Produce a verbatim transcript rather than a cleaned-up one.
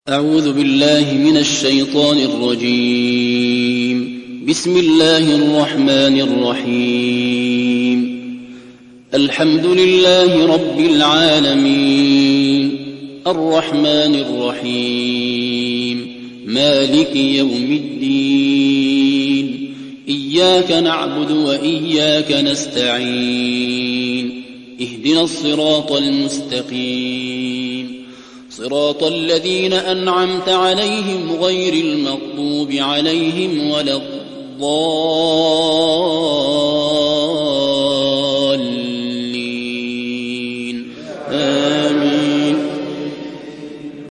أعوذ بالله من الشيطان الرجيم. بسم الله الرحمن الرحيم. الحمد لله رب العالمين، الرحمن الرحيم، مالك يوم الدين، إياك نعبد وإياك نستعين، اهدنا الصراط المستقيم، صراط الذين أنعمت عليهم غير المغضوب عليهم ولا الضالين.